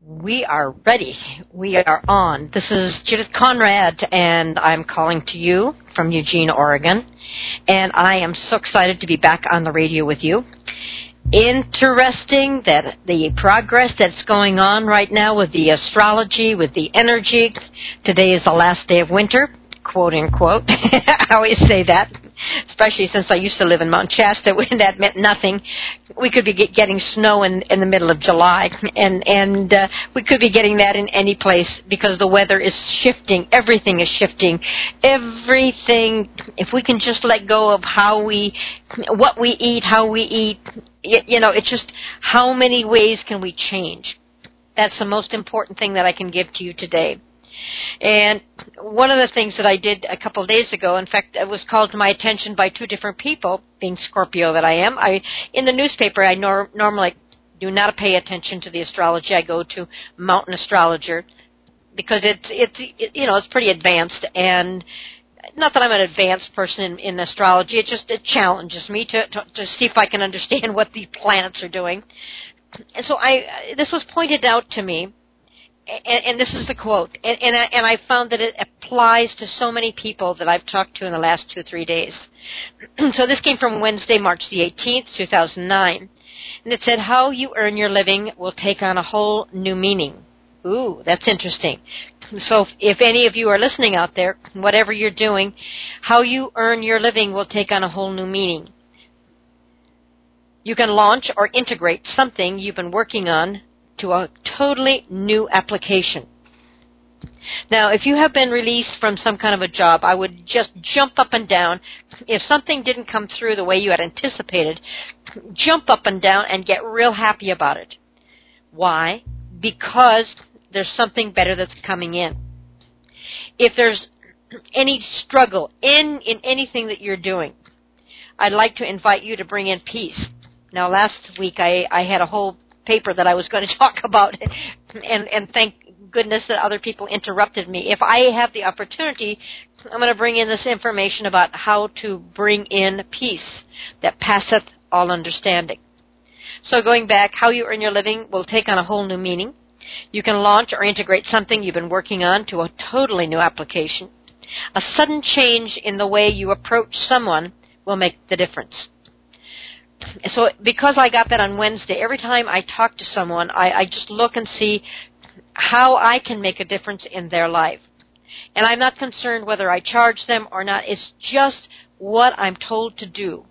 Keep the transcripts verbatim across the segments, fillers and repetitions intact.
We are ready. We are on. This is Judith Conrad, and I'm calling to you from Eugene, Oregon. And I am so excited to be back on the radio with you. Interesting that the progress that's going on right now with the astrology, with the energy. Today is the last day of winter, quote unquote. I always say that, especially since I used to live in Mount Shasta, when that meant nothing. We could be get, getting snow in, in the middle of July, and and uh, we could be getting that in any place because the weather is shifting. Everything is shifting. Everything. If we can just let go of how we, what we eat, how we eat, you, you know, it's just how many ways can we change. That's the most important thing that I can give to you today. And one of the things that I did a couple of days ago, in fact, it was called to my attention by two different people, being Scorpio that I am. I in the newspaper, I nor- normally do not pay attention to the astrology. I go to Mountain Astrologer because it's it's it, you know it's pretty advanced, and not that I'm an advanced person in, in astrology. It just it challenges me to, to to see if I can understand what the planets are doing. And so I this was pointed out to me. And, and this is the quote, and, and, I, and I found that it applies to so many people that I've talked to in the last two, three days. So this came from Wednesday, March the eighteenth, two thousand nine, and it said, how you earn your living will take on a whole new meaning. Ooh, that's interesting. So if any of you are listening out there, whatever you're doing, how you earn your living will take on a whole new meaning. You can launch or integrate something you've been working on to a totally new application. Now, if you have been released from some kind of a job, I would just jump up and down. If something didn't come through the way you had anticipated, jump up and down and get real happy about it. Why? Because there's something better that's coming in. If there's any struggle in, in anything that you're doing, I'd like to invite you to bring in peace. Now, last week I, I had a whole paper that I was going to talk about, and, and thank goodness that other people interrupted me. If I have the opportunity, I'm going to bring in this information about how to bring in peace that passeth all understanding. So going back, how you earn your living will take on a whole new meaning. You can launch or integrate something you've been working on to a totally new application. A sudden change in the way you approach someone will make the difference. So because I got that on Wednesday, every time I talk to someone, I, I just look and see how I can make a difference in their life. And I'm not concerned whether I charge them or not. It's just what I'm told to do.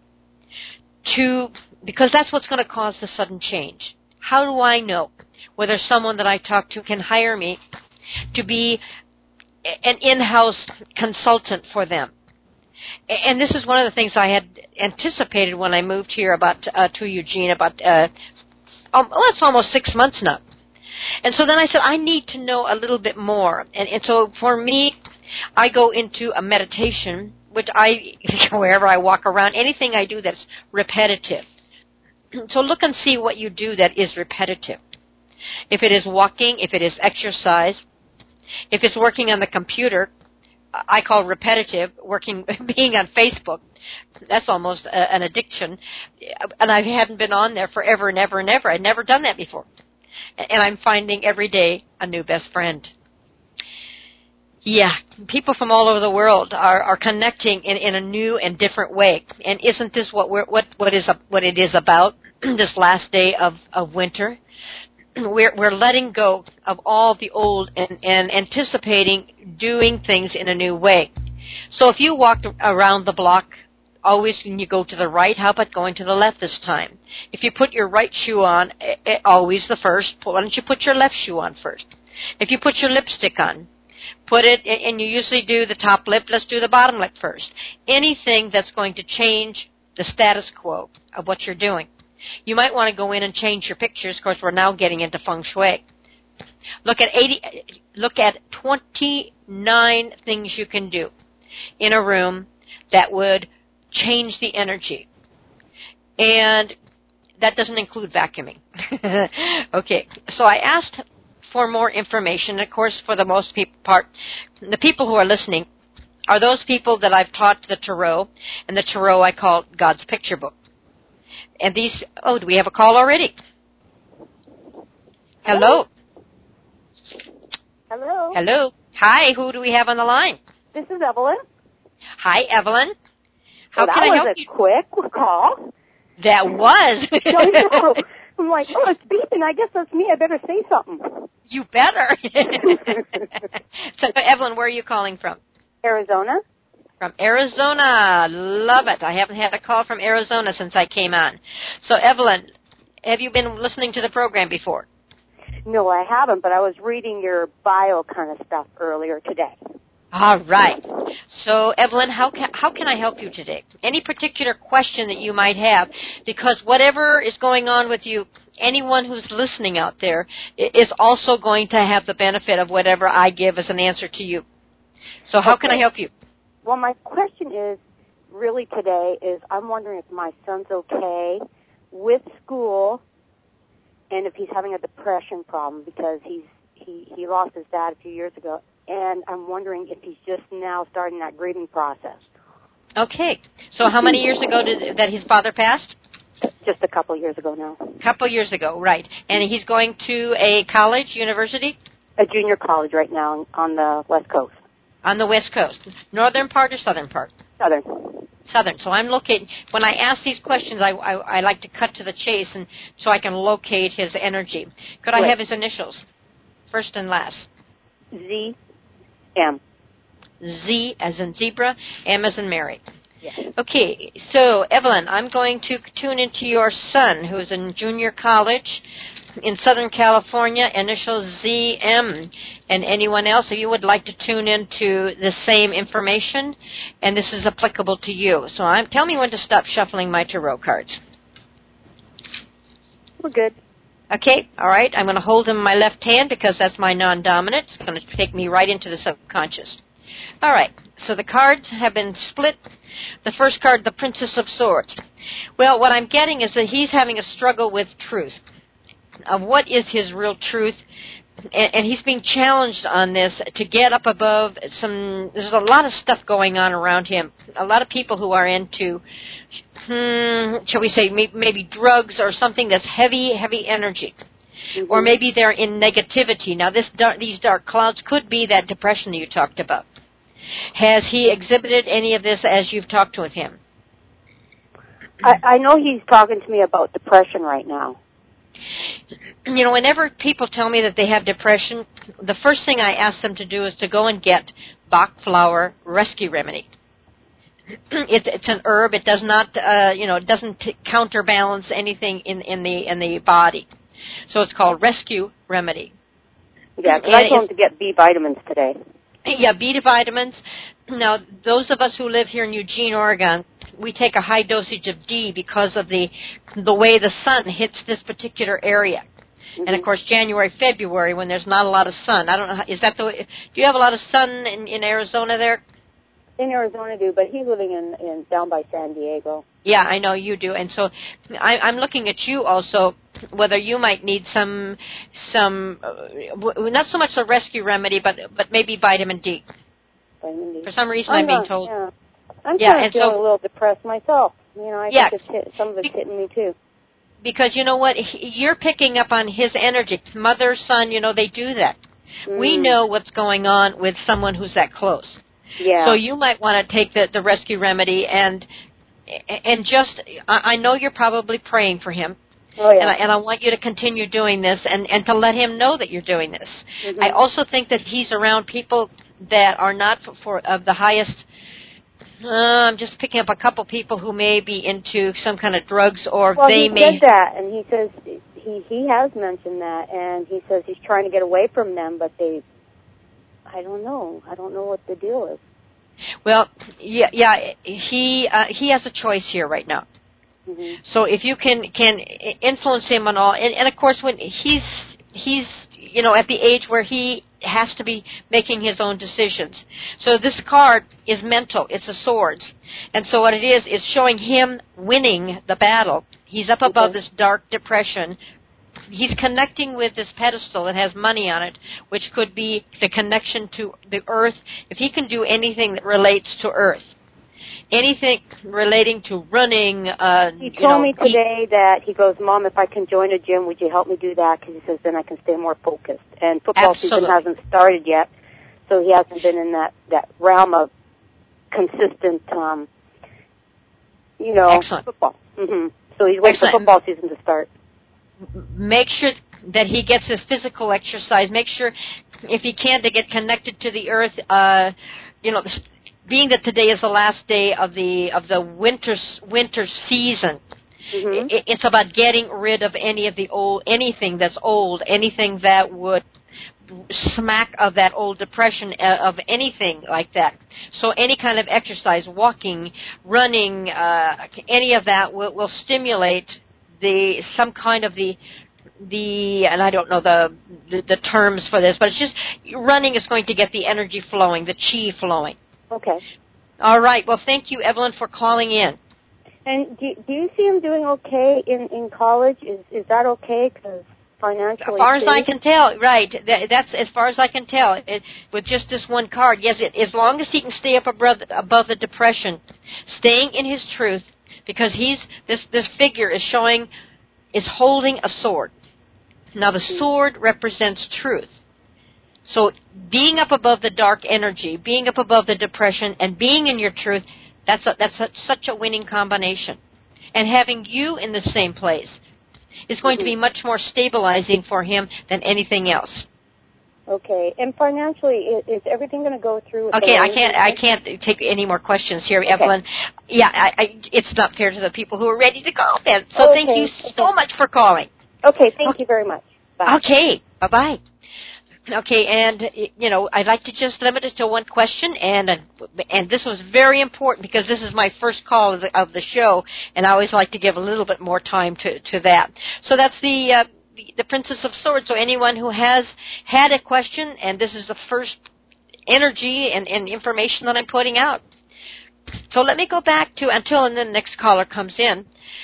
To because that's what's going to cause the sudden change. How do I know whether someone that I talk to can hire me to be an in-house consultant for them? And this is one of the things I had anticipated when I moved here about uh, to Eugene about, uh, um, well, it's almost six months now. And so then I said, I need to know a little bit more. And, and so for me, I go into a meditation, which I, wherever I walk around, anything I do that's repetitive. So look and see what you do that is repetitive. If it is walking, if it is exercise, if it's working on the computer, I call repetitive, working, being on Facebook. That's almost a, an addiction. And I hadn't been on there forever and ever and ever. I'd never done that before. And I'm finding every day a new best friend. Yeah, people from all over the world are, are connecting in, in a new and different way. And isn't this what we're, what, what is what it is about, this last day of, of winter? We're, we're letting go of all the old and, and anticipating doing things in a new way. So if you walked around the block, always when you go to the right, how about going to the left this time? If you put your right shoe on, always the first, why don't you put your left shoe on first? If you put your lipstick on, put it, and you usually do the top lip, let's do the bottom lip first. Anything that's going to change the status quo of what you're doing. You might want to go in and change your pictures. Of course, we're now getting into feng shui. Look at eighty. Look at twenty-nine things you can do in a room that would change the energy, and that doesn't include vacuuming. Okay, so I asked for more information. Of course, for the most part, the people who are listening are those people that I've taught the tarot, and the tarot I call God's picture book. And these, oh, do we have a call already? Hello. Hello. Hello. Hi, who do we have on the line? This is Evelyn. Hi, Evelyn. How well, can I help that was you? a quick call. That was. I know. I'm like, oh, it's beeping. I guess that's me. I better say something. You better. So, Evelyn, where are you calling from? Arizona. From Arizona. Love it. I haven't had a call from Arizona since I came on. So, Evelyn, have you been listening to the program before? No, I haven't, but I was reading your bio kind of stuff earlier today. All right. So, Evelyn, how can, how can I help you today? Any particular question that you might have? Because whatever is going on with you, anyone who's listening out there is also going to have the benefit of whatever I give as an answer to you. So how okay. can I help you? Well, my question is, really today, is I'm wondering if my son's okay with school and if he's having a depression problem because he's he, he lost his dad a few years ago. And I'm wondering if he's just now starting that grieving process. Okay. So how many years ago did that his father passed? Just a couple years ago now. A couple years ago, right. And he's going to a college, university? A junior college right now on the West Coast. On the West Coast. Northern part or southern part? Southern. Southern. So I'm locating, when I ask these questions, I, I, I like to cut to the chase and so I can locate his energy. Could I right. have his initials? First and last. Z. M. Z as in zebra, M as in Mary. Yes. Okay, so Evelyn, I'm going to tune into your son who's in junior college in Southern California, initials Z M. And anyone else, if you would like to tune into the same information, and this is applicable to you. So I'm, tell me when to stop shuffling my tarot cards. We're good. Okay, all right. I'm going to hold them in my left hand because that's my non-dominant. It's going to take me right into the subconscious. All right, so the cards have been split. The first card, the Princess of Swords. Well, what I'm getting is that he's having a struggle with truth, of what is his real truth, and, and he's being challenged on this to get up above some, there's a lot of stuff going on around him. A lot of people who are into, hmm, shall we say, maybe, maybe drugs or something that's heavy, heavy energy. Mm-hmm. Or maybe they're in negativity. Now, this dark, these dark clouds could be that depression that you talked about. Has he exhibited any of this as you've talked with him? I, I know he's talking to me about depression right now. You know, whenever people tell me that they have depression, the first thing I ask them to do is to go and get Bach flower rescue remedy. It's it's an herb. It does not, uh, you know, it doesn't t- counterbalance anything in, in the in the body. So it's called rescue remedy. Yeah, because I told him to get B vitamins today. Yeah, B vitamins. Now, those of us who live here in Eugene, Oregon, we take a high dosage of D because of the the way the sun hits this particular area. Mm-hmm. And, of course, January, February, when there's not a lot of sun. I don't know, how, is that the way, do you have a lot of sun in, in Arizona there? In Arizona, do, but he's living in, in down by San Diego. Yeah, I know you do. And so I, I'm looking at you also, whether you might need some, some uh, not so much a rescue remedy, but but maybe vitamin D. Vitamin D. For some reason I'm, I'm being not, told. Yeah. I'm yeah, kind of feeling so, a little depressed myself. You know, I yeah, think it's hit, some of it's hitting me too. Because you know what? He, you're picking up on his energy. Mother, son, you know, they do that. Mm. We know what's going on with someone who's that close. Yeah. So you might want to take the, the rescue remedy and and just, I, I know you're probably praying for him. Oh, yeah. And I, and I want you to continue doing this and, and to let him know that you're doing this. Mm-hmm. I also think that he's around people that are not for, for of the highest. Uh, I'm just picking up a couple people who may be into some kind of drugs, or well, they he may. Well, he said that, and he says he he has mentioned that, and he says he's trying to get away from them, but they. I don't know. I don't know what the deal is. Well, yeah, yeah. He uh, he has a choice here right now. Mm-hmm. So if you can can influence him on all, and, and of course when he's he's you know at the age where he has to be making his own decisions. So this card is mental. It's a swords, and so what it is is showing him winning the battle. He's up above okay. this dark depression. He's connecting with this pedestal that has money on it, which could be the connection to the earth. If he can do anything that relates to earth. anything relating to running. Uh, he you told know, me today that he goes, Mom, if I can join a gym, would you help me do that? Because he says then I can stay more focused. And football Absolutely. season hasn't started yet, so he hasn't been in that, that realm of consistent, um, you know, Excellent. football. Mm-hmm. So he's waiting Excellent. for football season to start. Make sure that he gets his physical exercise. Make sure, if he can, to get connected to the earth. Uh, you know, being that today is the last day of the of the winter winter season, mm-hmm. it, it's about getting rid of any of the old, anything that's old, anything that would smack of that old depression, uh, of anything like that. So any kind of exercise, walking, running, uh, any of that will, will stimulate the some kind of the the and I don't know the, the the terms for this, but it's just running is going to get the energy flowing, the chi flowing. Okay. All right. Well, thank you, Evelyn, for calling in. And do, do you see him doing okay in, in college? Is is that okay? Because financially, as far as too? I can tell, right? That, that's as far as I can tell. It, with just this one card, yes. It, as long as he can stay up above, above the depression, staying in his truth, because he's this this figure is showing is holding a sword. Now, the sword represents truth. So being up above the dark energy, being up above the depression, and being in your truth, that's a, that's a, such a winning combination. And having you in the same place is going mm-hmm. to be much more stabilizing for him than anything else. Okay. And financially, is, is everything going to go through? With okay, the I can't. I can't take any more questions here, okay. Evelyn. Yeah, I, I, it's not fair to the people who are ready to call then. So okay. thank you so okay. much for calling. Okay, thank okay. you very much. Bye. Okay, bye-bye. Okay, and, you know, I'd like to just limit it to one question, and and this was very important because this is my first call of the, of the show, and I always like to give a little bit more time to, to that. So that's the, uh, the, the Princess of Swords. So anyone who has had a question, and this is the first energy and, and information that I'm putting out. So let me go back to until and then the next caller comes in,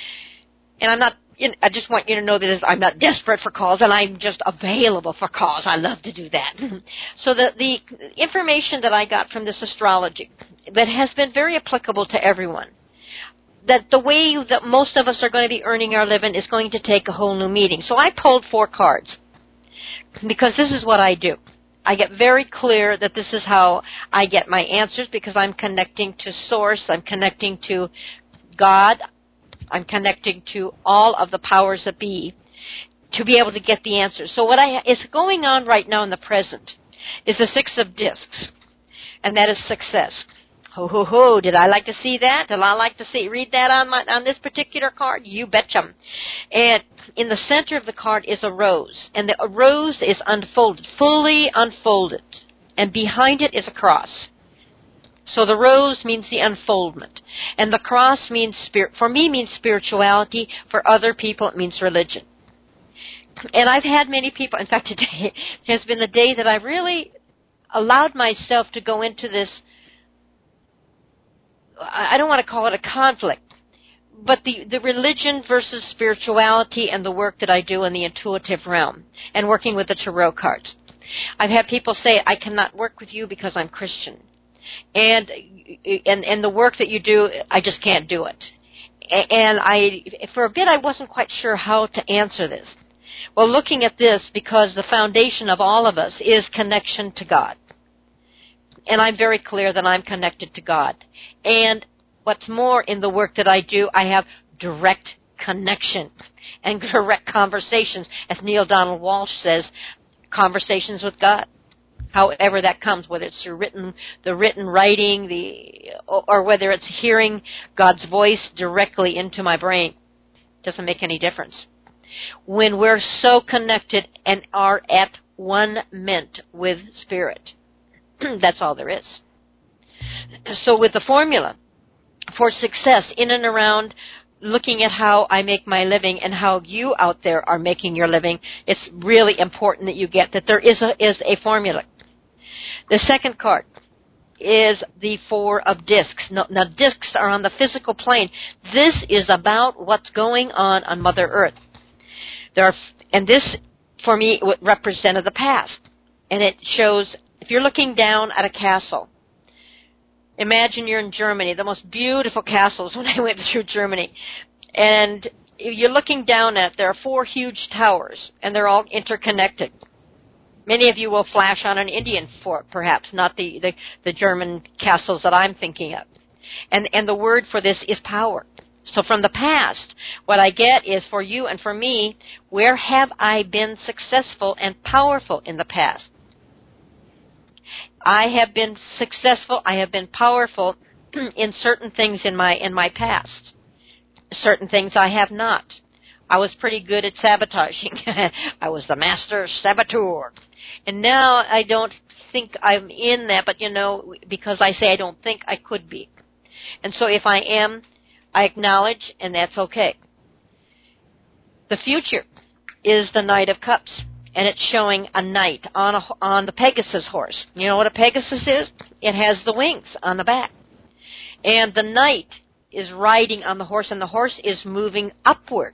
and I'm not I just want you to know that I'm not desperate for calls, and I'm just available for calls. I love to do that. So the, the information that I got from this astrology that has been very applicable to everyone, that the way that most of us are going to be earning our living is going to take a whole new meaning. So I pulled four cards because this is what I do. I get very clear that this is how I get my answers because I'm connecting to Source. I'm connecting to God. I'm connecting to all of the powers that be to be able to get the answers. So what I is going on right now in the present is the Six of Discs, and that is success. Ho, ho, ho. Did I like to see that? Did I like to see read that on my on this particular card? You betcha. And in the center of the card is a rose, and the rose is unfolded, fully unfolded, and behind it is a cross. So the rose means the unfoldment, and the cross means spirit. For me, means spirituality. For other people, it means religion. And I've had many people. In fact, today has been the day that I really allowed myself to go into this. I don't want to call it a conflict, but the the religion versus spirituality and the work that I do in the intuitive realm and working with the tarot cards. I've had people say, "I cannot work with you because I'm Christian." And, and and the work that you do, I just can't do it. And I, for a bit, I wasn't quite sure how to answer this. Well, looking at this, because the foundation of all of us is connection to God. And I'm very clear that I'm connected to God. And what's more, in the work that I do, I have direct connection and direct conversations. As Neil Donald Walsh says, conversations with God. However that comes, whether it's through written, the written writing, the or whether it's hearing God's voice directly into my brain, doesn't make any difference. When we're so connected and are at one ment with Spirit, that's all there is. So with the formula for success in and around looking at how I make my living and how you out there are making your living, it's really important that you get that there is a, is a formula. The second card is the Four of Discs. Now, now, discs are on the physical plane. This is about what's going on on Mother Earth. There are, and this, for me, represented the past. And it shows, if you're looking down at a castle, imagine you're in Germany, the most beautiful castles when I went through Germany. And you're looking down at, there are four huge towers, and they're all interconnected. Many of you will flash on an Indian fort, perhaps, not the, the, the German castles that I'm thinking of. And, and the word for this is power. So from the past, what I get is for you and for me, where have I been successful and powerful in the past? I have been successful, I have been powerful in certain things in my in my past. Certain things I have not. I was pretty good at sabotaging. I was the master saboteur. And now I don't think I'm in that, but you know, because I say I don't think, I could be. And so if I am, I acknowledge, and that's okay. The future is the Knight of Cups, and it's showing a knight on a, on the Pegasus horse. You know what a Pegasus is? It has the wings on the back. And the knight is riding on the horse, and the horse is moving upward.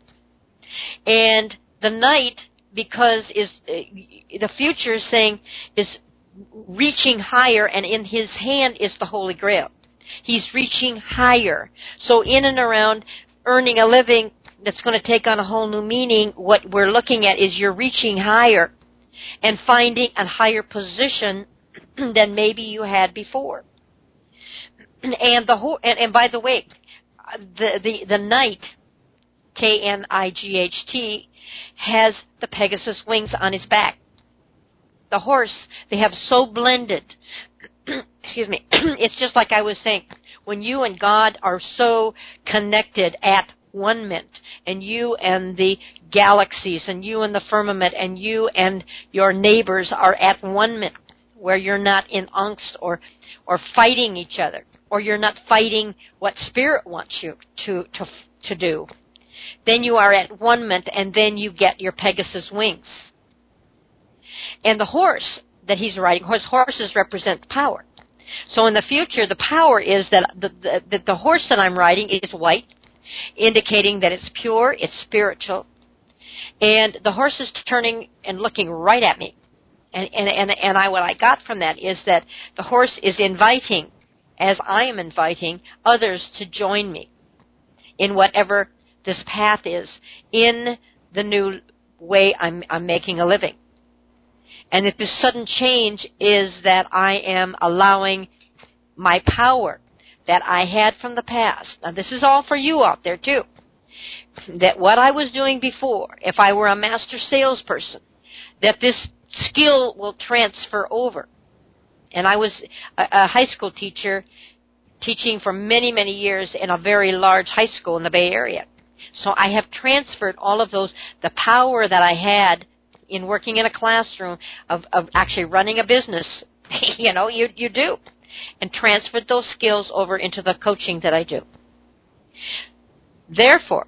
And the knight, because is uh, the future is saying, is reaching higher, and in his hand is the Holy Grail. He's reaching higher. So in and around earning a living that's going to take on a whole new meaning, what we're looking at is you're reaching higher and finding a higher position than maybe you had before. And the whole, and, and by the way, the the the knight, K N I G H T, has the Pegasus wings on his back. The horse, they have so blended. Excuse me. It's just like I was saying, when you and God are so connected at one mint, and you and the galaxies, and you and the firmament, and you and your neighbors are at one mint, where you're not in angst or or fighting each other, or you're not fighting what Spirit wants you to to to do, then you are at one mint, and then you get your Pegasus wings. And the horse that he's riding, horse horses represent power. So in the future, the power is that the, the, the, the horse that I'm riding is white, indicating that it's pure, it's spiritual. And the horse is turning and looking right at me. And, and, and, and I, what I got from that is that the horse is inviting, as I am inviting, others to join me in whatever this path is, in the new way I'm, I'm making a living. And that this sudden change is that I am allowing my power that I had from the past. Now, this is all for you out there, too. That what I was doing before, if I were a master salesperson, that this skill will transfer over. And I was a, a high school teacher teaching for many, many years in a very large high school in the Bay Area. So I have transferred all of those, the power that I had in working in a classroom, of, of actually running a business, you know, you you do, and transferred those skills over into the coaching that I do. Therefore,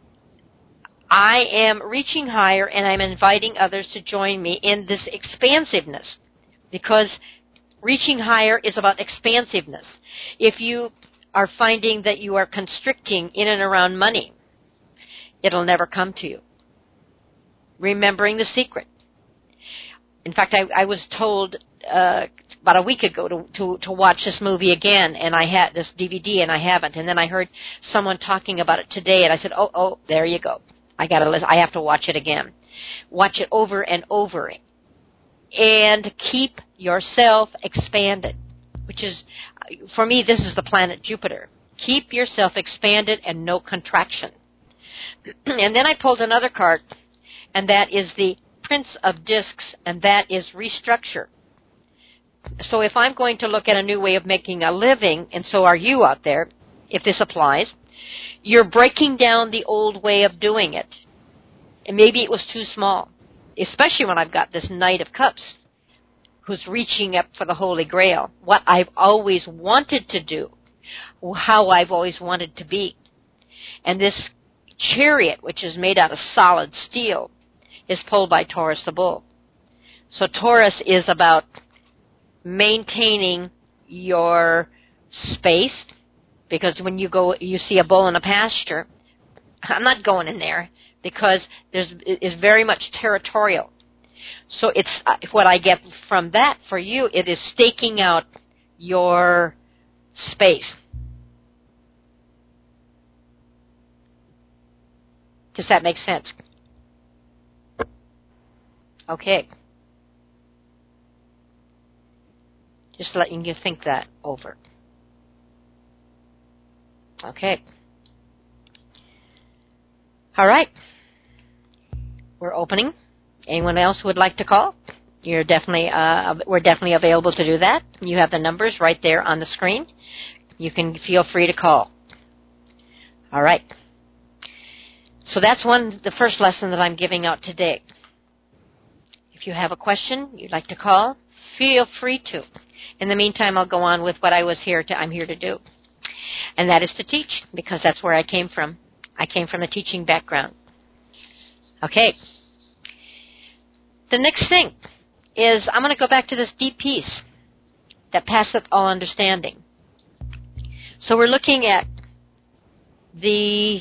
I am reaching higher, and I'm inviting others to join me in this expansiveness, because reaching higher is about expansiveness. If you are finding that you are constricting in and around money, it'll never come to you. Remembering the secret. In fact, I, I was told uh, about a week ago to, to, to watch this movie again, and I had this D V D, and I haven't. And then I heard someone talking about it today, and I said, "Oh, oh, there you go. I got to listen. I have to watch it again. Watch it over and over, and keep yourself expanded." Which is, for me, this is the planet Jupiter. Keep yourself expanded and no contraction. And then I pulled another card. And that is the Prince of Discs, and that is restructure. So if I'm going to look at a new way of making a living, and so are you out there, if this applies, you're breaking down the old way of doing it. And maybe it was too small, especially when I've got this Knight of Cups who's reaching up for the Holy Grail, what I've always wanted to do, how I've always wanted to be. And this chariot, which is made out of solid steel, is pulled by Taurus the bull. So Taurus is about maintaining your space, because when you go, you see a bull in a pasture, I'm not going in there, because there's is very much territorial. So it's uh, what I get from that for you. It is staking out your space. Does that make sense? Okay. Just letting you think that over. Okay. All right. We're opening. Anyone else who would like to call? You're definitely, uh, we're definitely available to do that. You have the numbers right there on the screen. You can feel free to call. All right. So that's one, the first lesson that I'm giving out today. If you have a question you'd like to call, feel free to. In the meantime, I'll go on with what I was here to, I'm here to do. And that is to teach, because that's where I came from. I came from a teaching background. Okay. The next thing is I'm going to go back to this deep peace that passeth all understanding. So we're looking at the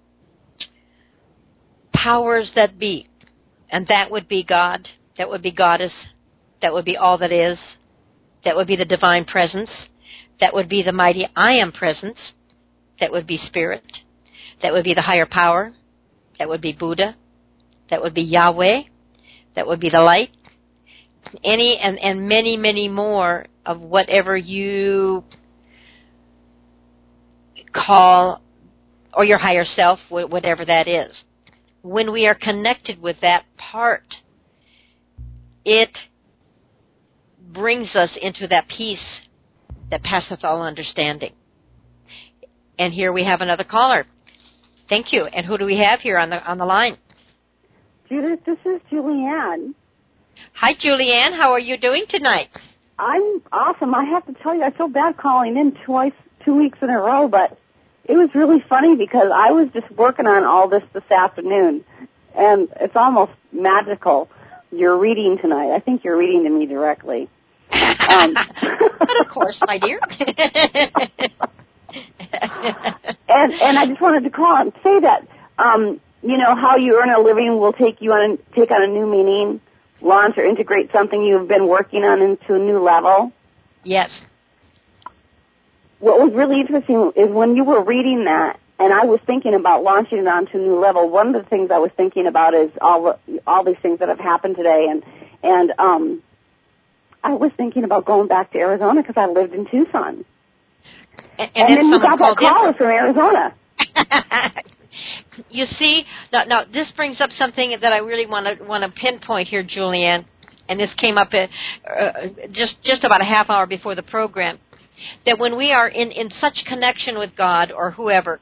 powers that be, and that would be God, that would be Goddess, that would be all that is, that would be the divine presence, that would be the mighty I am presence, that would be Spirit, that would be the higher power, that would be Buddha, that would be Yahweh, that would be the light, any and, and many, many more of whatever you call, or your higher self, whatever that is. When we are connected with that part, it brings us into that peace that passeth all understanding. And here we have another caller. Thank you. And who do we have here on the on the line? Judith, this is Julianne. Hi, Julianne. How are you doing tonight? I'm awesome. I have to tell you, I feel bad calling in twice, two weeks in a row, but it was really funny because I was just working on all this this afternoon, and it's almost magical. You're reading tonight. I think you're reading to me directly. Um, but of course, my dear. and and I just wanted to call and say that, um, you know, how you earn a living will take you on take on a new meaning, launch or integrate something you've been working on into a new level. Yes. What was really interesting is when you were reading that, and I was thinking about launching it onto a new level. One of the things I was thinking about is all the, all these things that have happened today, and and um, I was thinking about going back to Arizona because I lived in Tucson. And, and, and then, then you got that caller from Arizona. You see, now, now this brings up something that I really want to want to pinpoint here, Julianne, and this came up uh, just just about a half hour before the program. That when we are in, in such connection with God or whoever,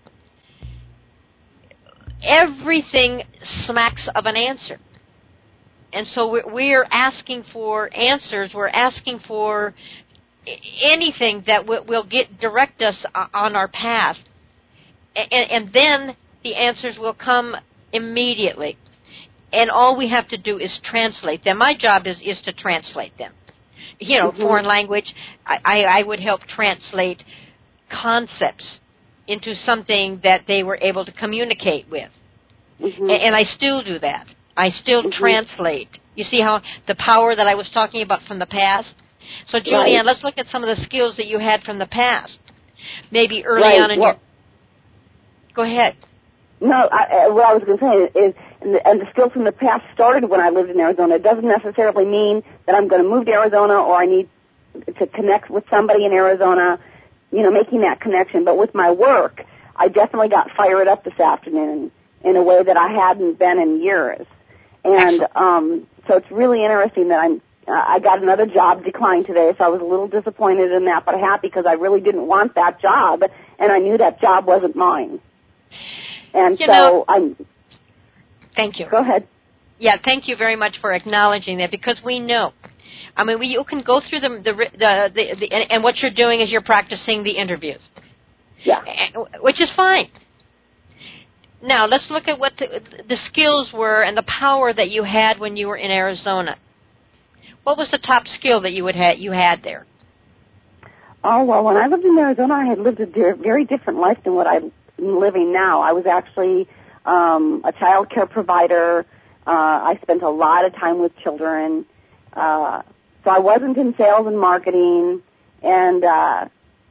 everything smacks of an answer. And so we're, we're asking for answers. We're asking for anything that will, will get direct us on our path. And, and then the answers will come immediately. And all we have to do is translate them. My job is, is to translate them. You know, mm-hmm. foreign language, I, I would help translate concepts into something that they were able to communicate with. Mm-hmm. And, and I still do that. I still mm-hmm. translate. You see how the power that I was talking about from the past? So, Julianne, right. Let's look at some of the skills that you had from the past. Maybe early right. on in well, your... Go ahead. No, I, what I was going to say is, and the, and the skills from the past started when I lived in Arizona. It doesn't necessarily mean that I'm going to move to Arizona or I need to connect with somebody in Arizona, you know, making that connection. But with my work, I definitely got fired up this afternoon in a way that I hadn't been in years. And um, so it's really interesting that I'm, uh, I got another job declined today, so I was a little disappointed in that, but happy because I really didn't want that job, and I knew that job wasn't mine. And you so know, I'm... Thank you. Go ahead. Yeah, thank you very much for acknowledging that, because we know. I mean, we, you can go through the, the, the, the, the and, and what you're doing is you're practicing the interviews. Yeah. Which is fine. Now, let's look at what the, the skills were and the power that you had when you were in Arizona. What was the top skill that you would ha- you had there? Oh, well, when I lived in Arizona, I had lived a very different life than what I'm living now. I was actually um, a child care provider. Uh, I spent a lot of time with children. Uh, so I wasn't in sales and marketing. And uh,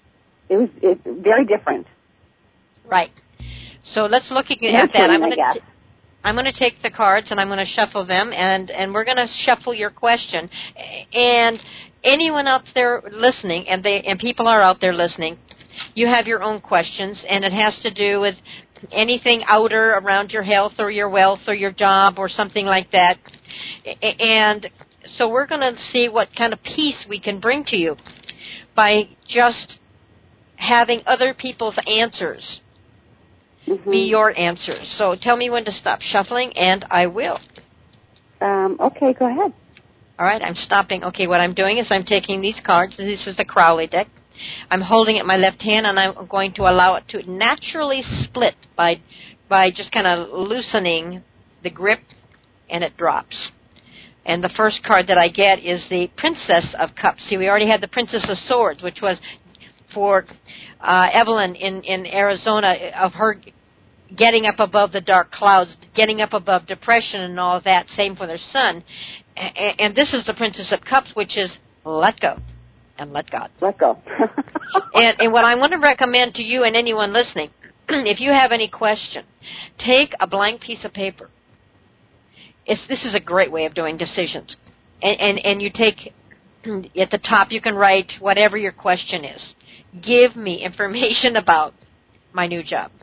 it was it's very different. Right. So let's look at Nurturing, that. I'm going I to guess. I'm going to take the cards and I'm going to shuffle them, and and we're going to shuffle your question. And anyone out there listening, and they and people are out there listening, you have your own questions, and it has to do with anything outer around your health or your wealth or your job or something like that. And so we're going to see what kind of peace we can bring to you by just having other people's answers Mm-hmm. be your answers. So tell me when to stop shuffling, and I will. Um, okay, go ahead. All right, I'm stopping. Okay, what I'm doing is I'm taking these cards. This is the Crowley deck. I'm holding it in my left hand, and I'm going to allow it to naturally split by by just kind of loosening the grip, and it drops. And the first card that I get is the Princess of Cups. See, we already had the Princess of Swords, which was for uh, Evelyn in, in Arizona, of her getting up above the dark clouds, getting up above depression and all of that, same for their son. And, and this is the Princess of Cups, which is let go and let God. Let go. and, and what I want to recommend to you and anyone listening, if you have any question, take a blank piece of paper. It's, this is a great way of doing decisions. And, and, and you take, at the top you can write whatever your question is. Give me information about my new job.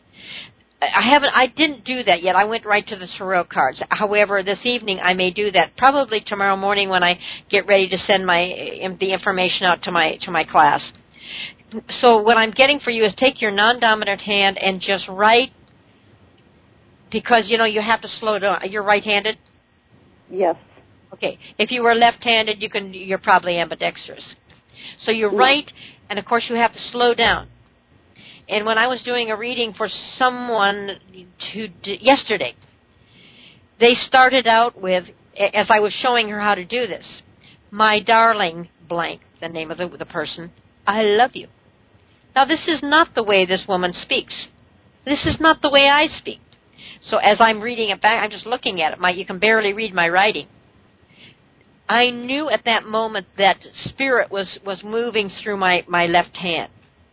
I haven't. I didn't do that yet. I went right to the tarot cards. However, this evening I may do that. Probably tomorrow morning when I get ready to send my the information out to my to my class. So what I'm getting for you is take your non-dominant hand and just write. Because you know you have to slow down. You're right-handed. Yes. Okay. If you were left-handed, you can. You're probably ambidextrous. So you write, and of course you have to slow down. And when I was doing a reading for someone to d- yesterday, they started out with, as I was showing her how to do this, my darling blank, the name of the, the person, I love you. Now this is not the way this woman speaks. This is not the way I speak. So as I'm reading it back, I'm just looking at it. My, you can barely read my writing. I knew at that moment that spirit was, was moving through my, my left hand.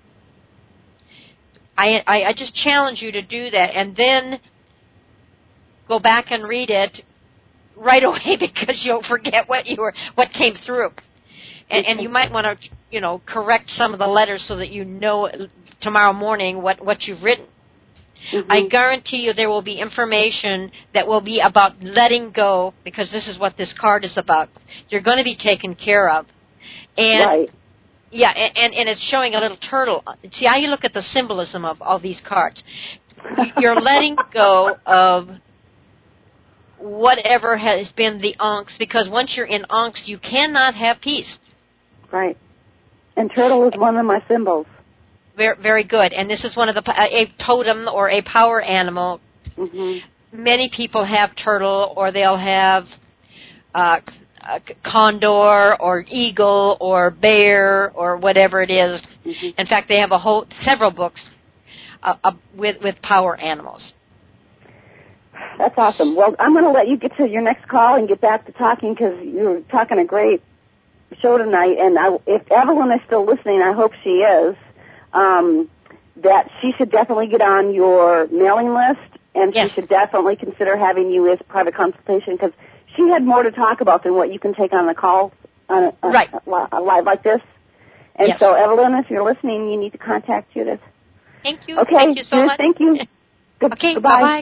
I, I, I just challenge you to do that, and then go back and read it right away because you'll forget what you were, what came through, and, and you might want to, you know, correct some of the letters so that you know tomorrow morning what, what you've written. Mm-hmm. I guarantee you there will be information that will be about letting go, because this is what this card is about. You're going to be taken care of, and. Right. Yeah, and, and it's showing a little turtle. See how you look at the symbolism of all these cards. You're letting go of whatever has been the angst, because once you're in angst, you cannot have peace. Right. And turtle is one of my symbols. Very, very good. And this is one of the, a totem or a power animal. Mm-hmm. Many people have turtle, or they'll have uh, Uh, condor or eagle or bear or whatever it is. Mm-hmm. In fact, they have a whole several books uh, uh, with with power animals. That's awesome. Well, I'm going to let you get to your next call and get back to talking, because you're talking a great show tonight. And I, if Evelyn is still listening, I hope she is. Um, that she should definitely get on your mailing list, and yes. She should definitely consider having you as private consultation, because she had more to talk about than what you can take on the call on a, a, right. a, a live like this. And yes. so, Evelyn, if you're listening, you need to contact Judith. Thank you. Okay. Thank you so Judith, much. Thank you. Good, okay. Goodbye. Bye-bye.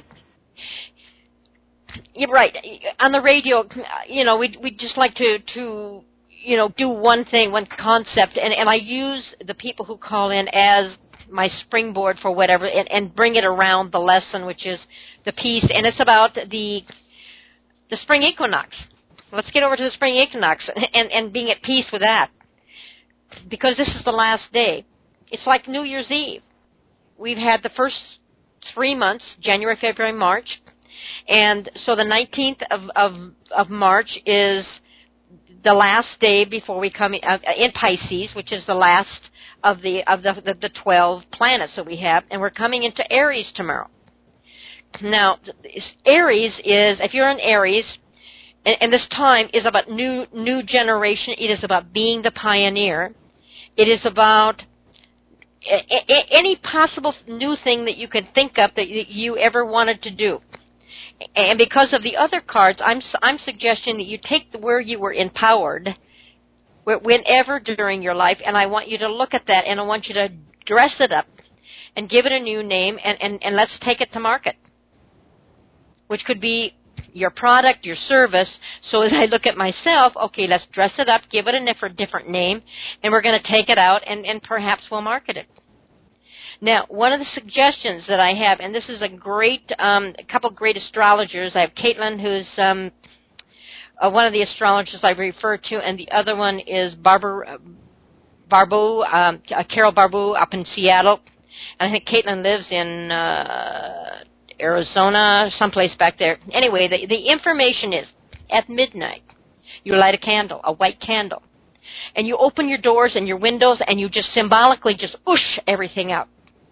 You're right. On the radio, you know, we we just like to, to you know, do one thing, one concept, and, and I use the people who call in as my springboard for whatever, and, and bring it around the lesson, which is the peace, and it's about the the spring equinox. Let's get over to the spring equinox and, and being at peace with that, because this is the last day. It's like New Year's Eve. We've had the first three months, January, February, March, and so the nineteenth of, of, of March is the last day before we come in, uh, in Pisces, which is the last of the of the, the, the twelve planets that we have, and we're coming into Aries tomorrow. Now, Aries is, if you're in Aries, and, and this time is about new new generation. It is about being the pioneer. It is about a- a- any possible new thing that you could think of that you ever wanted to do. And because of the other cards, I'm I'm suggesting that you take the, where you were empowered, whenever during your life, and I want you to look at that, and I want you to dress it up and give it a new name, and, and, and let's take it to market, which could be your product, your service. So as I look at myself, okay, let's dress it up, give it a different, different name, and we're going to take it out, and, and perhaps we'll market it. Now, one of the suggestions that I have, and this is a great, um, a couple great astrologers. I have Caitlin, who's um, uh, one of the astrologers I refer to, and the other one is Barbara Barbu, um, uh, Carol Barbu up in Seattle. And I think Caitlin lives in uh, Arizona, someplace back there. Anyway, the, the information is, at midnight, you light a candle, a white candle, and you open your doors and your windows, and you just symbolically just oosh everything out.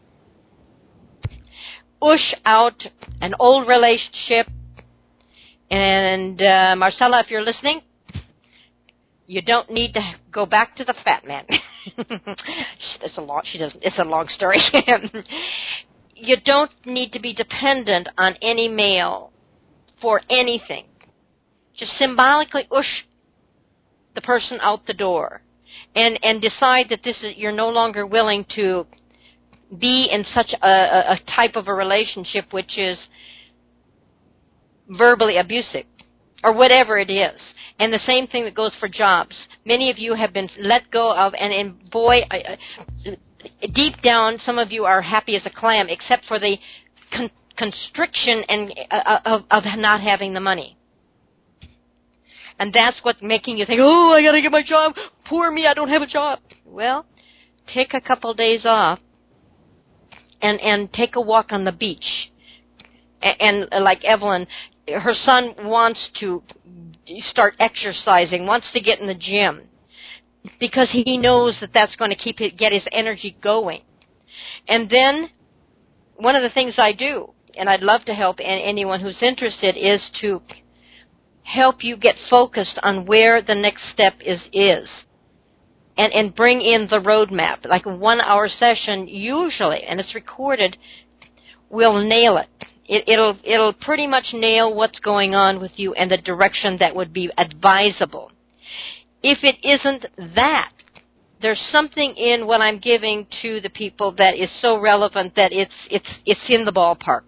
Oosh out an old relationship. And uh, Marcella, if you're listening, you don't need to go back to the fat man. it's a long. She doesn't. It's a long story. You don't need to be dependent on any male for anything. Just symbolically oosh the person out the door, and and decide that this is you're no longer willing to be in such a, a, a type of a relationship which is verbally abusive, or whatever it is. And the same thing that goes for jobs. Many of you have been let go of, and, and boy, I, I, deep down, some of you are happy as a clam, except for the con- constriction and uh, of, of not having the money. And that's what's making you think, oh, I got to get my job. Poor me, I don't have a job. Well, take a couple days off and, and take a walk on the beach. And, and like Evelyn, her son wants to start exercising, wants to get in the gym, because he knows that that's going to keep it, get his energy going. And then one of the things I do, and I'd love to help anyone who's interested, is to help you get focused on where the next step is, is and, and bring in the roadmap. Like a one-hour session, usually, and it's recorded, will nail it. It, it'll it'll pretty much nail what's going on with you and the direction that would be advisable. If it isn't that, there's something in what I'm giving to the people that is so relevant that it's it's it's in the ballpark.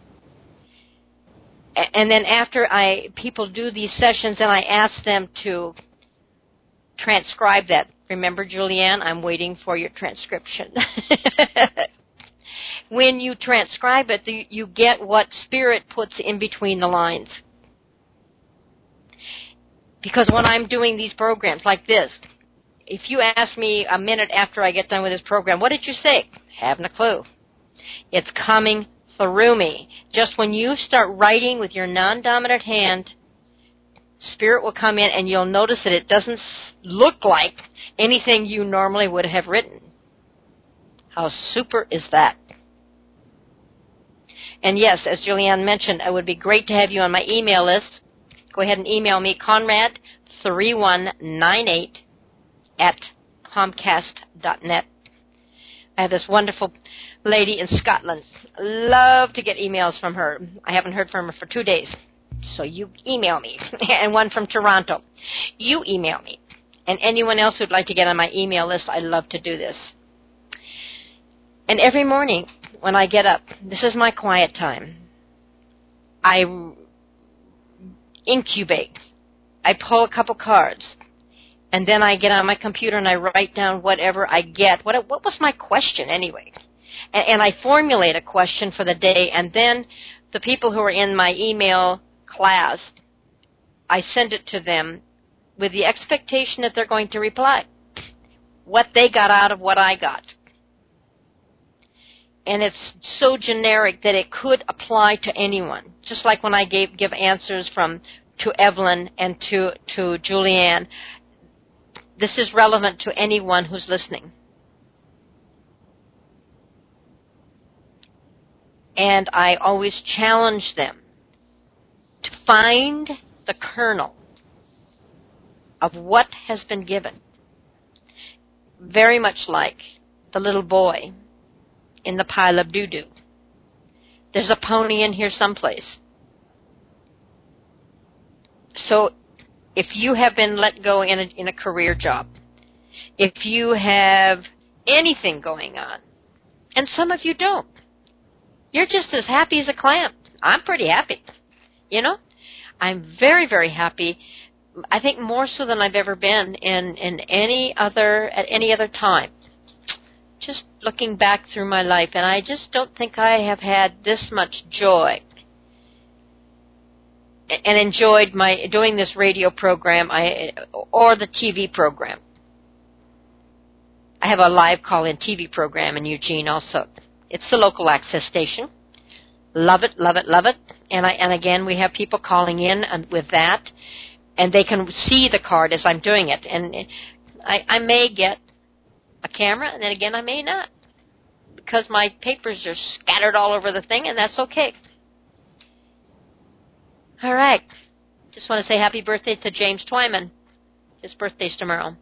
And then after I people do these sessions, and I ask them to transcribe that. Remember, Julianne, I'm waiting for your transcription. When you transcribe it, you get what Spirit puts in between the lines. Because when I'm doing these programs like this, if you ask me a minute after I get done with this program, what did you say? Haven't a clue. It's coming through me. Just when you start writing with your non-dominant hand, Spirit will come in, and you'll notice that it doesn't look like anything you normally would have written. How super is that? And yes, as Julianne mentioned, it would be great to have you on my email list. Go ahead and email me, Conrad three one nine eight at comcast dot net. I have this wonderful lady in Scotland. Love to get emails from her. I haven't heard from her for two days. So you email me. And one from Toronto. You email me. And anyone else who'd like to get on my email list, I love to do this. And every morning when I get up, this is my quiet time. I incubate. I pull a couple cards. And then I get on my computer and I write down whatever I get. What what was my question anyway? And, and I formulate a question for the day. And then the people who are in my email class, I send it to them with the expectation that they're going to reply. What they got out of what I got. And it's so generic that it could apply to anyone. Just like when I gave give answers from to Evelyn and to, to Julianne. This is relevant to anyone who's listening. And I always challenge them to find the kernel of what has been given. Very much like the little boy in the pile of doo-doo. There's a pony in here someplace. So if you have been let go in a, in a career job, if you have anything going on, and some of you don't, you're just as happy as a clam. I'm pretty happy. You know, I'm very, very happy. I think more so than I've ever been in, in any other at any other time. Just looking back through my life, and I just don't think I have had this much joy and enjoyed my doing this radio program I or the T V program. I have a live call-in T V program in Eugene also. It's the local access station. Love it, love it, love it. And I and again, we have people calling in with that, and they can see the card as I'm doing it. And I, I may get a camera, and then again, I may not, because my papers are scattered all over the thing, and that's okay. All right. Just want to say happy birthday to James Twyman. His birthday's tomorrow.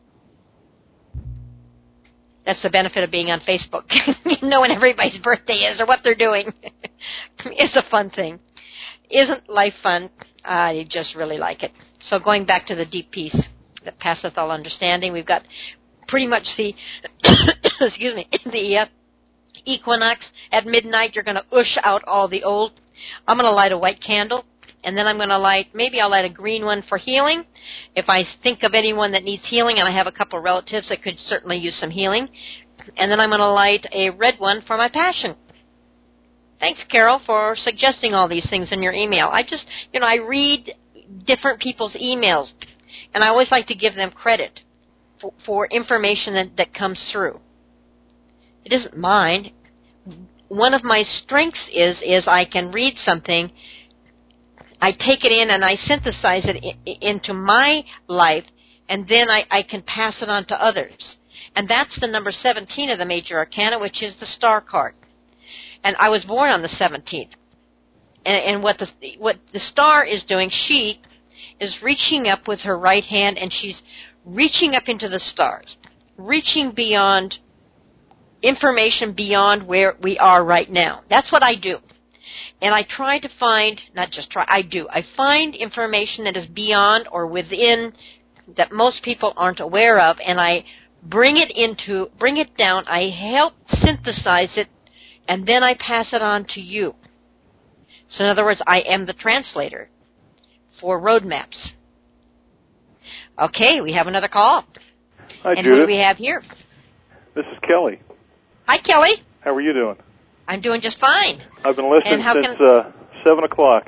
That's the benefit of being on Facebook. You know when everybody's birthday is or what they're doing. It's a fun thing. Isn't life fun? I just really like it. So going back to the deep peace that passeth all understanding, we've got pretty much the, excuse me, the uh, equinox. At midnight, you're going to oosh out all the old. I'm going to light a white candle, and then I'm going to light, maybe I'll light a green one for healing. If I think of anyone that needs healing, and I have a couple relatives that could certainly use some healing, and then I'm going to light a red one for my passion. Thanks, Carol, for suggesting all these things in your email. I just, you know, I read different people's emails, and I always like to give them credit for, for information that, that comes through. It isn't mine. One of my strengths is, is I can read something, I take it in, and I synthesize it in, into my life, and then I, I can pass it on to others. And that's the number seventeen of the Major Arcana, which is the star card. And I was born on the seventeenth. And, and what the what the star is doing, she is reaching up with her right hand, and she's reaching up into the stars, reaching beyond information beyond where we are right now. That's what I do. And I try to find, not just try, I do, I find information that is beyond or within that most people aren't aware of, and I bring it into, bring it down, I help synthesize it, and then I pass it on to you. So in other words, I am the translator for roadmaps. Okay, we have another call. Hi, and Judith. who do we have here? This is Kelly. Hi, Kelly. How are you doing? I'm doing just fine. I've been listening since can... uh, seven o'clock,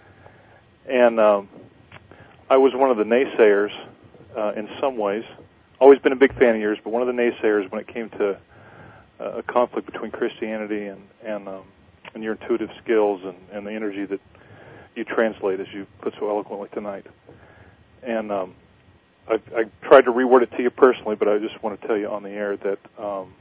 and um, I was one of the naysayers uh, in some ways. Always been a big fan of yours, but one of the naysayers when it came to uh, a conflict between Christianity and and, um, and your intuitive skills and, and the energy that you translate, as you put so eloquently tonight. And um, I, I tried to reword it to you personally, but I just want to tell you on the air that um,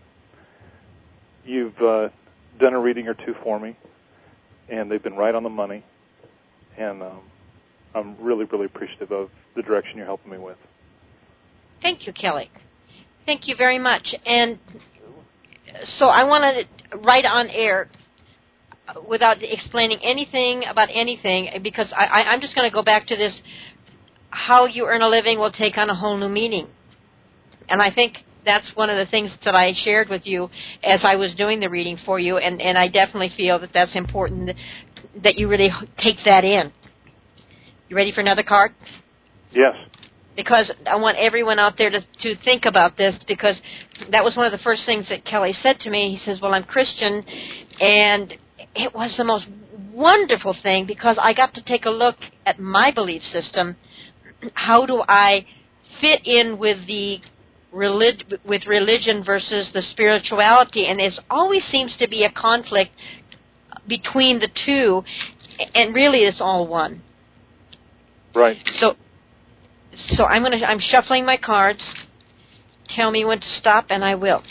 you've uh, done a reading or two for me, and they've been right on the money, and um, I'm really, really appreciative of the direction you're helping me with. Thank you, Kelly. Thank you very much. And so I want to write on air without explaining anything about anything, because I, I, I'm just going to go back to this, how you earn a living will take on a whole new meaning. And I think that's one of the things that I shared with you as I was doing the reading for you, and, and I definitely feel that that's important, that you really take that in. You ready for another card? Yes. Because I want everyone out there to, to think about this, because that was one of the first things that Kelly said to me. He says, well, I'm Christian, and it was the most wonderful thing, because I got to take a look at my belief system. How do I fit in with the relig- with religion versus the spirituality? And there always seems to be a conflict between the two, and really it's all one. Right. So, so I'm gonna I'm shuffling my cards. Tell me when to stop, and I will.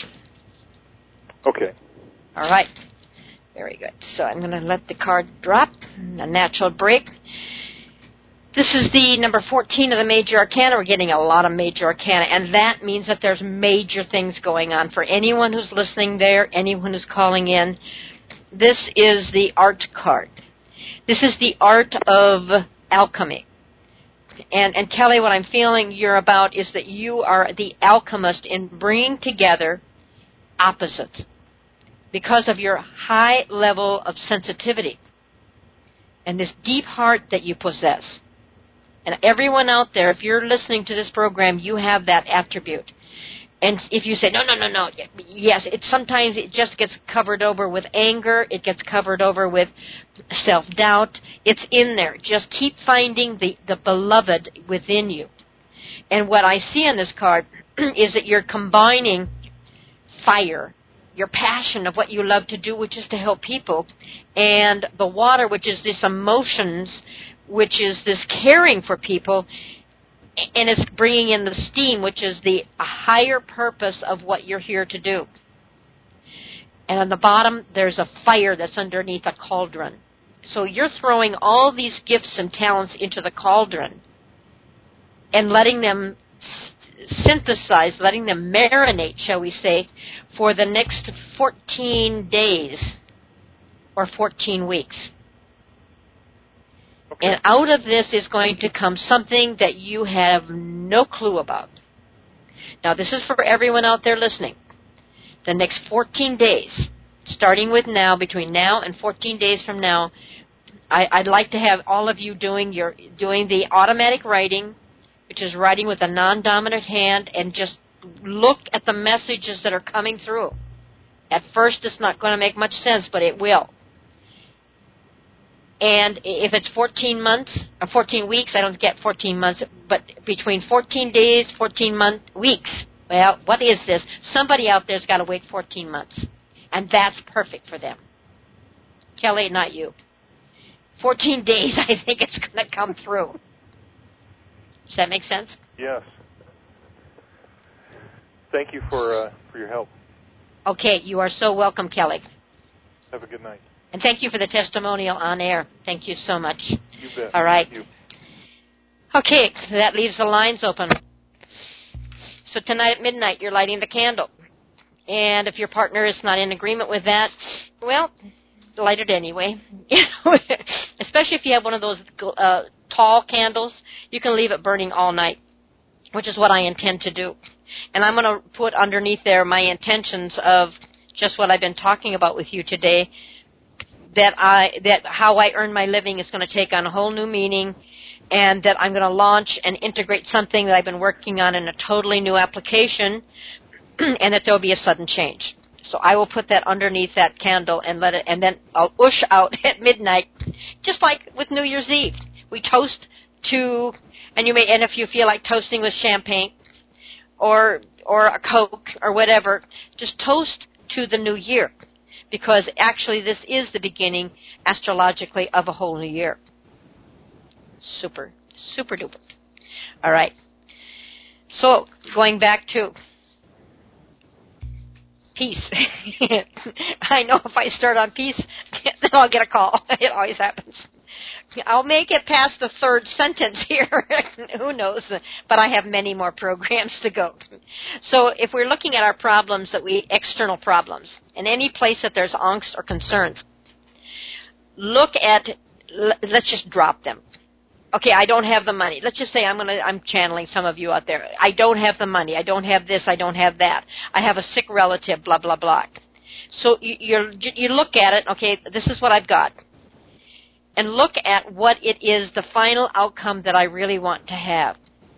Okay. All right. Very good. So I'm going to let the card drop, a natural break. This is the number fourteen of the Major Arcana. We're getting a lot of Major Arcana, and that means that there's major things going on. For anyone who's listening there, anyone who's calling in, this is the art card. This is the art of alchemy. And, and Kelly, what I'm feeling you're about is that you are the alchemist in bringing together opposites because of your high level of sensitivity and this deep heart that you possess. And everyone out there, if you're listening to this program, you have that attribute. And if you say, no, no, no, no, yes, it sometimes it just gets covered over with anger. It gets covered over with self-doubt. It's in there. Just keep finding the, the beloved within you. And what I see on this card is that you're combining fire, your passion of what you love to do, which is to help people, and the water, which is this emotions, which is this caring for people, and it's bringing in the steam, which is the higher purpose of what you're here to do. And on the bottom, there's a fire that's underneath a cauldron. So you're throwing all these gifts and talents into the cauldron and letting them synthesize, letting them marinate, shall we say, for the next fourteen days or fourteen weeks. Okay. And out of this is going to come something that you have no clue about. Now, this is for everyone out there listening. The next fourteen days, starting with now, between now and fourteen days from now, I, I'd like to have all of you doing your doing the automatic writing, which is writing with a non-dominant hand, and just look at the messages that are coming through. At first, it's not going to make much sense, but it will. And if it's fourteen months, or fourteen weeks, I don't get fourteen months, but between fourteen days, fourteen month weeks, well, what is this? Somebody out there's got to wait fourteen months, and that's perfect for them. Kelly, not you. fourteen days, I think it's going to come through. Does that make sense? Yes. Thank you for uh, for your help. Okay, you are so welcome, Kelly. Have a good night. And thank you for the testimonial on air. Thank you so much. You bet. All right. Thank you. Okay, that leaves the lines open. So tonight at midnight, you're lighting the candle. And if your partner is not in agreement with that, well, light it anyway. Especially if you have one of those uh, tall candles, you can leave it burning all night, which is what I intend to do. And I'm going to put underneath there my intentions of just what I've been talking about with you today, that I that how I earn my living is going to take on a whole new meaning, and that I'm going to launch and integrate something that I've been working on in a totally new application, and that there will be a sudden change. So I will put that underneath that candle and let it, and then I'll whoosh out at midnight, just like with New Year's Eve. We toast to, and you may, and if you feel like toasting with champagne, or or a Coke or whatever, just toast to the new year. Because actually this is the beginning, astrologically, of a whole new year. Super, super duper. All right. So, going back to peace. I know if I start on peace, then I'll get a call. It always happens. I'll make it past the third sentence here. Who knows? But I have many more programs to go. So if we're looking at our problems, that we external problems, in any place that there's angst or concerns, look at, let's just drop them. Okay, I don't have the money. Let's just say I'm gonna, I'm channeling some of you out there. I don't have the money. I don't have this. I don't have that. I have a sick relative, blah, blah, blah. So you, you're, you look at it, okay, this is what I've got. And look at what it is, the final outcome that I really want to have.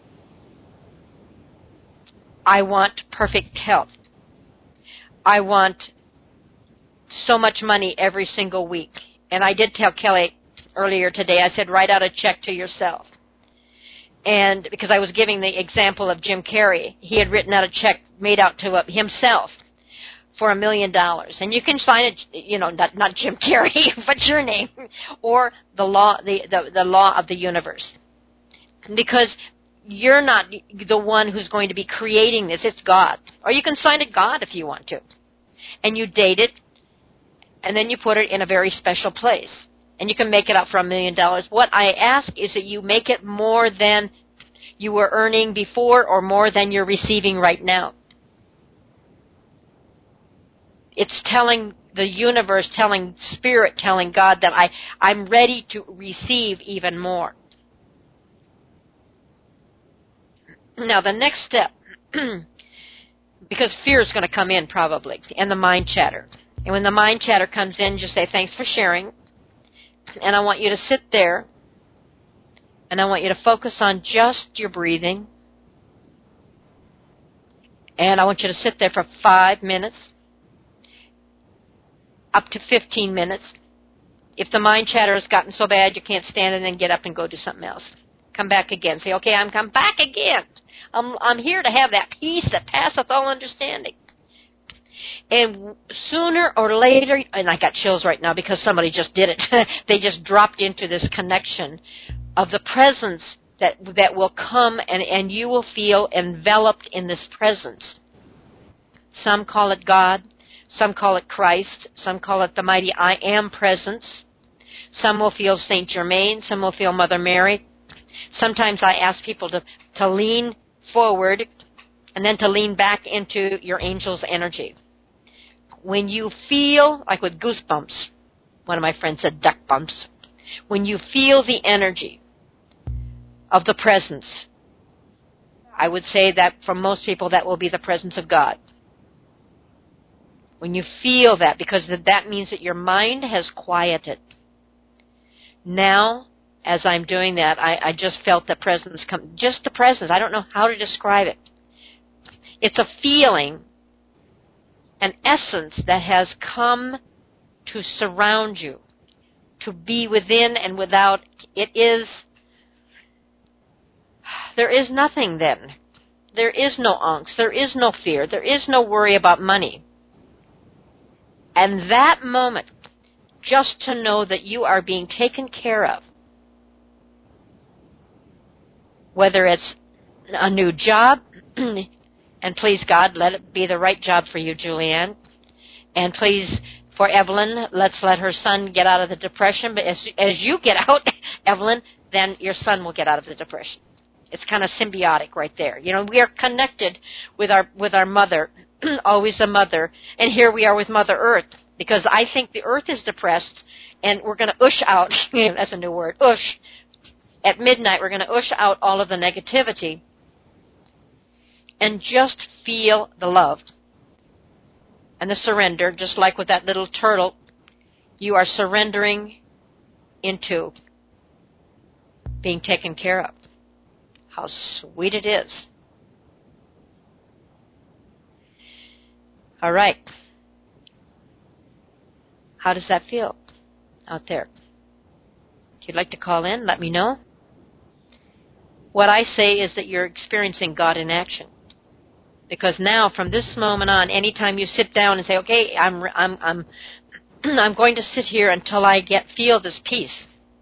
I want perfect health. I want so much money every single week. And I did tell Kelly earlier today, I said, write out a check to yourself. And because I was giving the example of Jim Carrey, he had written out a check made out to uh, himself for a million dollars. And you can sign it, you know, not, not Jim Carrey, but your name, or the law, the, the, the law of the universe. Because you're not the one who's going to be creating this, it's God. Or you can sign it God if you want to. And you date it, and then you put it in a very special place. and you can make it up for a million dollars. What I ask is that you make it more than you were earning before or more than you're receiving right now. It's telling the universe, telling Spirit, telling God that I, I'm ready to receive even more. Now, the next step, because fear is going to come in probably, and the mind chatter. And when the mind chatter comes in, just say, thanks for sharing. And I want you to sit there, and I want you to focus on just your breathing. And I want you to sit there for five minutes, up to fifteen minutes. If the mind chatter has gotten so bad you can't stand it, then get up and go do something else. Come back again. Say, okay, I'm come back again. I'm, I'm here to have that peace that passeth all understanding. And sooner or later, and I got chills right now because somebody just did it. They just dropped into this connection of the presence that that will come, and, and you will feel enveloped in this presence. Some call it God. Some call it Christ. Some call it the mighty I Am presence. Some will feel Saint Germain. Some will feel Mother Mary. Sometimes I ask people to, to lean forward and then to lean back into your angel's energy. When you feel, like with goosebumps, one of my friends said duck bumps, when you feel the energy of the presence, I would say that for most people that will be the presence of God. When you feel that, because that means that your mind has quieted. Now, as I'm doing that, I, I just felt the presence come, just the presence. I don't know how to describe it. It's a feeling, an essence that has come to surround you, to be within and without. It is, there is nothing then. There is no angst. There is no fear. There is no worry about money. And that moment, just to know that you are being taken care of, whether it's a new job, and please God, let it be the right job for you, Julianne, and please, for Evelyn, let's let her son get out of the depression, but as, as you get out, Evelyn, then your son will get out of the depression. It's kind of symbiotic right there. You know, we are connected with our with our mother, always the mother, and here we are with Mother Earth, because I think the Earth is depressed, and we're going to oosh out, that's a new word, oosh. At midnight, we're going to oosh out all of the negativity and just feel the love and the surrender, just like with that little turtle. You are surrendering into being taken care of. How sweet it is. All right. How does that feel out there? If you'd like to call in, let me know. What I say is that you're experiencing God in action. Because now, from this moment on, anytime you sit down and say, okay, I'm I'm I'm I'm going to sit here until I get feel this peace.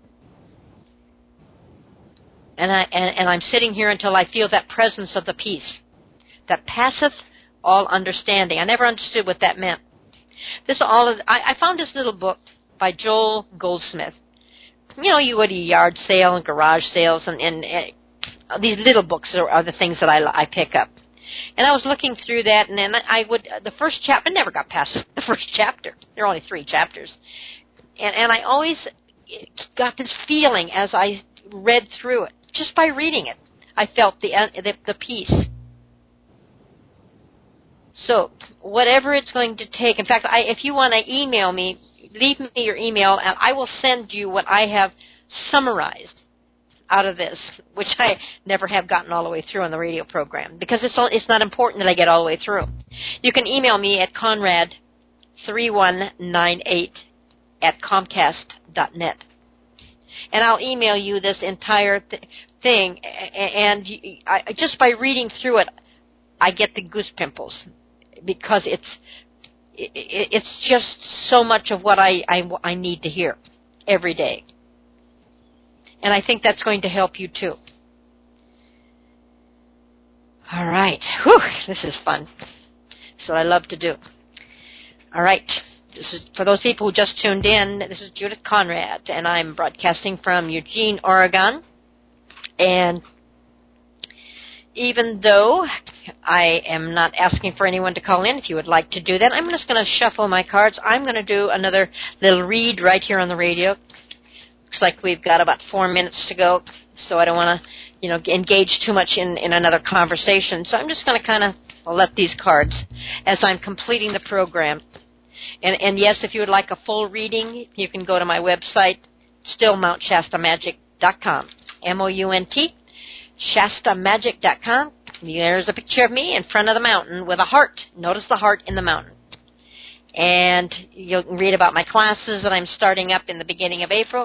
And I and, and I'm sitting here until I feel that presence of the peace that passeth all understanding. I never understood what that meant. This all is, I, I found this little book by Joel Goldsmith. You know, you go to a yard sale and garage sales, and, and, and these little books are, are the things that I, I pick up. And I was looking through that, and then I would, the first chapter, I never got past the first chapter. There are only three chapters. And, and I always got this feeling as I read through it, just by reading it. I felt the the, the peace. So, whatever it's going to take, in fact, I, if you want to email me, leave me your email, and I will send you what I have summarized out of this, which I never have gotten all the way through on the radio program, because it's all, it's not important that I get all the way through. You can email me at conrad three one nine eight at comcast dot net, and I'll email you this entire th- thing, and I, just by reading through it, I get the goose pimples, because it's it, it's just so much of what I, I, I need to hear every day. And I think that's going to help you too. All right. Whew, this is fun. That's what I love to do. All right. This is, for those people who just tuned in, this is Judith Conrad, and I'm broadcasting from Eugene, Oregon. And even though I am not asking for anyone to call in, if you would like to do that, I'm just going to shuffle my cards. I'm going to do another little read right here on the radio. Looks like we've got about four minutes to go, so I don't want to, you know, engage too much in, in another conversation. So I'm just going to kind of let these cards as I'm completing the program. And, and yes, if you would like a full reading, you can go to my website, still mount shasta magic dot com, M O U N T, shasta magic dot com. There's a picture of me in front of the mountain with a heart. Notice the heart in the mountain. And you'll read about my classes that I'm starting up in the beginning of April.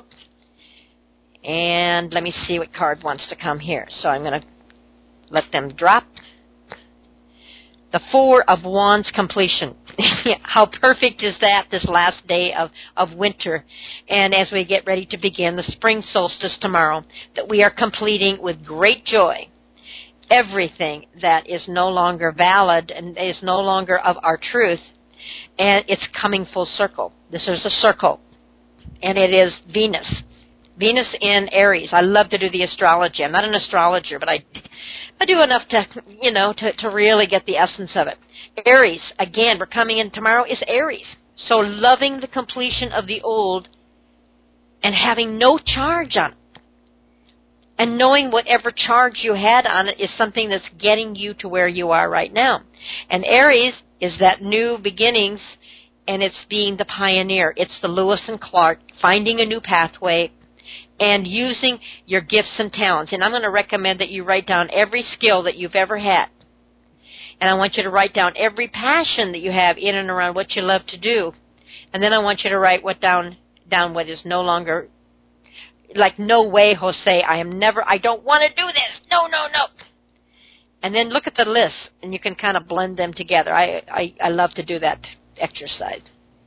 And let me see what card wants to come here. So I'm going to let them drop. The Four of Wands completion. How perfect is that, this last day of, of winter, and as we get ready to begin the spring solstice tomorrow, that we are completing with great joy everything that is no longer valid and is no longer of our truth, and it's coming full circle. This is a circle, and it is Venus. Venus in Aries. I love to do the astrology. I'm not an astrologer, but I I do enough to, you know, to, to really get the essence of it. Aries, again, we're coming in tomorrow, is Aries. So loving the completion of the old and having no charge on it. And knowing whatever charge you had on it is something that's getting you to where you are right now. And Aries is that new beginnings, and it's being the pioneer. It's the Lewis and Clark, finding a new pathway, and using your gifts and talents. And I'm going to recommend that you write down every skill that you've ever had. And I want you to write down every passion that you have in and around what you love to do. And then I want you to write what down down what is no longer, like, no way, Jose, I am never, I don't want to do this. No, no, no. And then look at the list, and you can kind of blend them together. I, I, I love to do that exercise.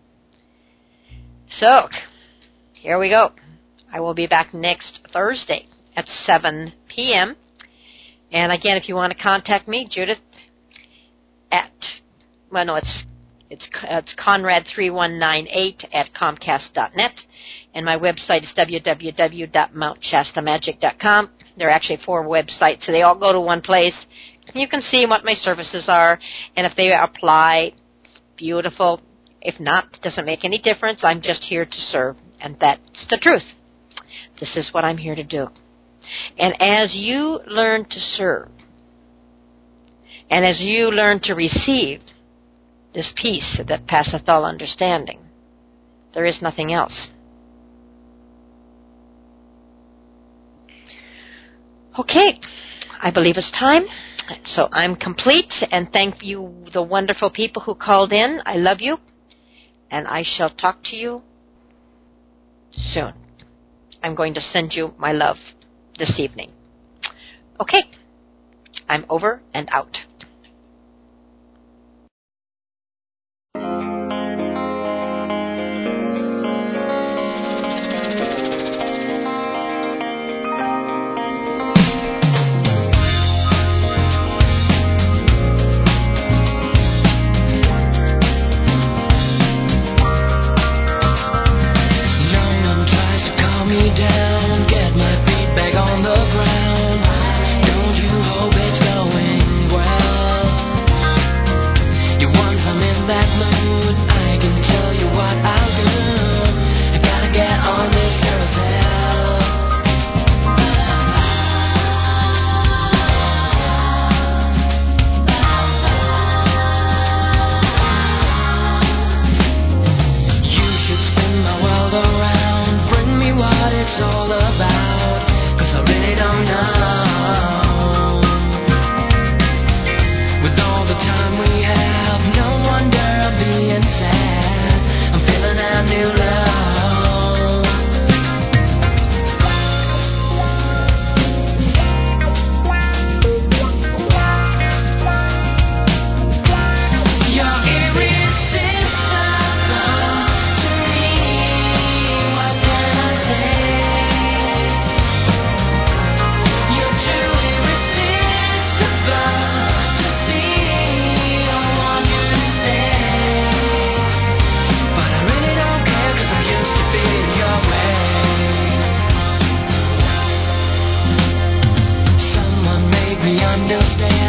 So, here we go. I will be back next Thursday at seven p.m. And again, if you want to contact me, Judith at, well, no, it's it's it's Conrad three one nine eight at Comcast dot net. And my website is w w w dot mount shasta magic dot com. There are actually four websites, so they all go to one place. You can see what my services are, and if they apply, beautiful. If not, it doesn't make any difference. I'm just here to serve, and that's the truth. This is what I'm here to do. And as you learn to serve, and as you learn to receive this peace that passeth all understanding, there is nothing else. Okay, I believe it's time. So I'm complete, and thank you, the wonderful people who called in. I love you, and I shall talk to you soon. I'm going to send you my love this evening. Okay, I'm over and out. Get my feet back on the ground. Don't you hope it's going well? understand.